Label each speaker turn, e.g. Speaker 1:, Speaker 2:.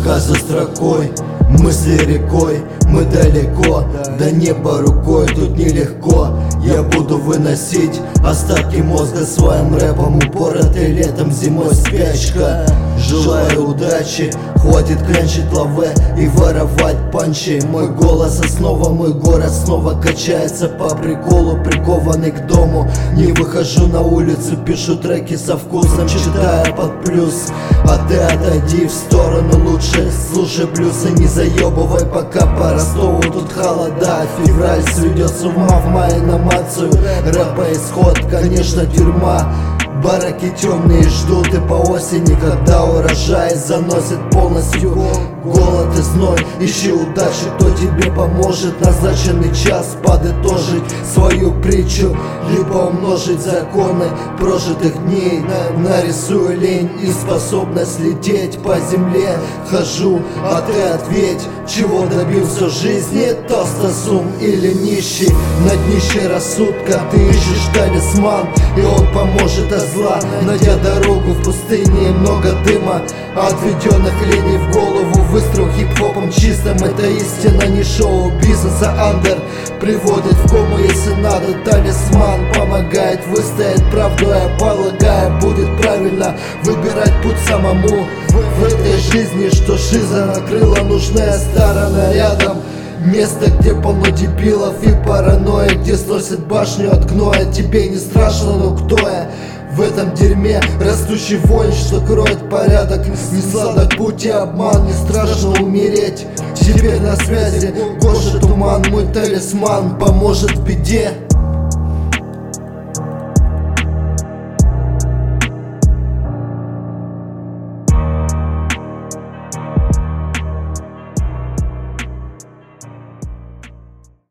Speaker 1: Строка за строкой, мысли рекой, мы далеко, до неба рукой, тут нелегко. Я буду выносить остатки мозга своим рэпом, упоротый летом, зимой спячка. Желаю удачи, хватит клянчить лаве и воровать панчи. Мой голос основа, мой город снова качается по приколу, прикованный к дому. Не выхожу на улицу, пишу треки со вкусом, читая под плюс. А ты отойди в сторону лучше, слушай блюзы, не заебывай, пока по Ростову тут холода. Февраль сведет с ума в мае на мацию, рэпа исход, конечно, тюрьма. Бараки темные ждут и по осени, когда урожай заносит полностью голод и зной. Ищи удачи, кто тебе поможет назначенный час подытожить свою притчу, либо умножить законы прожитых дней. Нарисую лень и способность лететь по земле. Хожу, а ты ответь, чего добился в жизни, толстосум или нищий? На днище рассудка ты ищешь талисман, и он поможет от зла. Найдя дорогу в пустыне, много дыма, отведенных линий в голову. Выстрел хип-хопом чистым, это истина, не шоу бизнеса. Андер приводит в кому, если надо. Талисман помогает выстоять, правду я полагаю, будет правильно выбирать путь самому. В этой жизни, что шиза накрыла, нужная сторона рядом. Место, где полно дебилов и паранойи, где сносит башню от гноя. Тебе не страшно, но кто я? В этом дерьме растущий вонь, что кроет порядок. Не сладок путь и обман, не страшно умереть. Теперь на связи Гоша Туман, мой талисман, поможет в беде.